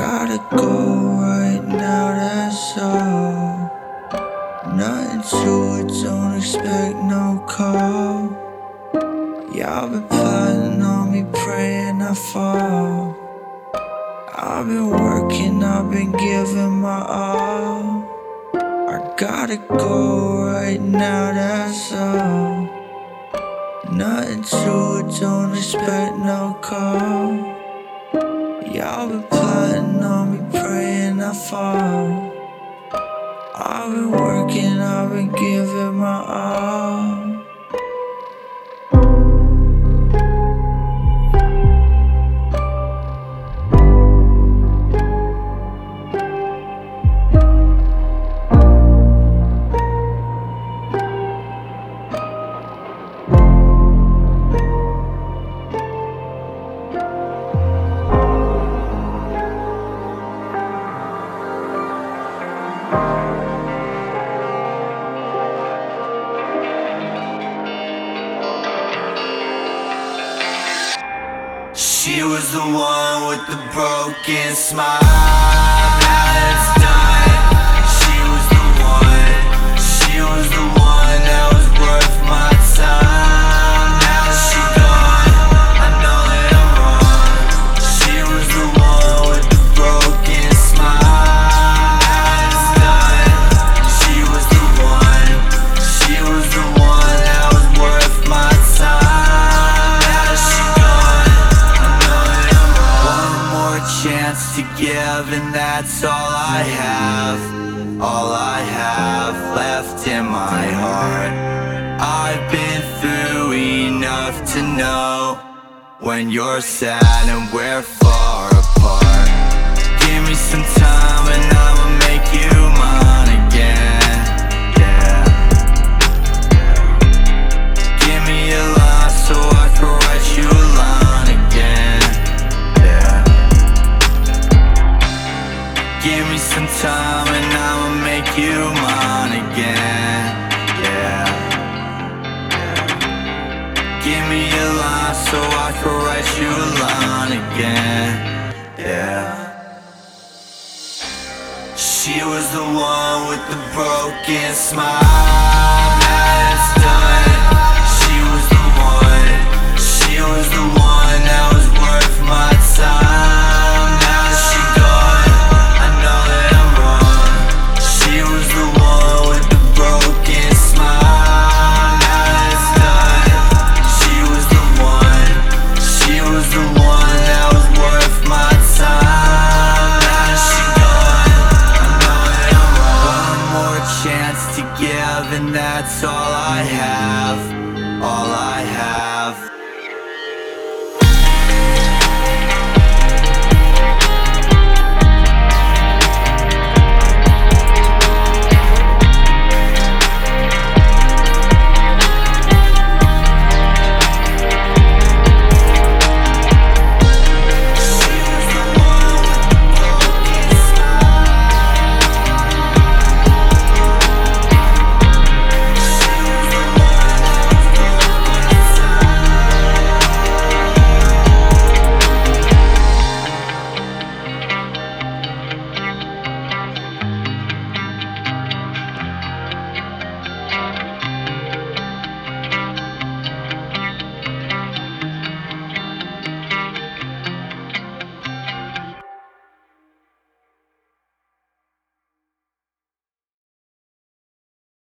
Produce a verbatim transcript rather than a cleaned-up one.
gotta go right now, that's all. Nothing to it, don't expect no call. Y'all been plotting on me, praying I fall. I've been working, I've been giving my all. I gotta go right now, that's all. Nothing to it, don't expect no call. Y'all been plotting on me, praying I fall. I've been working, I've been giving my all. She was the one with the broken smile. Now it's done. She was the one. She was the one that was worth my time. Now that she gone, I know that I'm wrong. She was the one with the broken smile. Now it's done. She was the one. She was the one that was worth my time. Now that she gone, chance to give, and that's all I have. All I have left in my heart. I've been through enough to know when you're sad and we're far apart. Give me some time and I'ma make you mine again. Yeah. Give me a line so I can write you a line again. Give me some time and I'ma make you mine again. Yeah. Give me a line so I can write you a line again. Yeah. She was the one with the broken smile.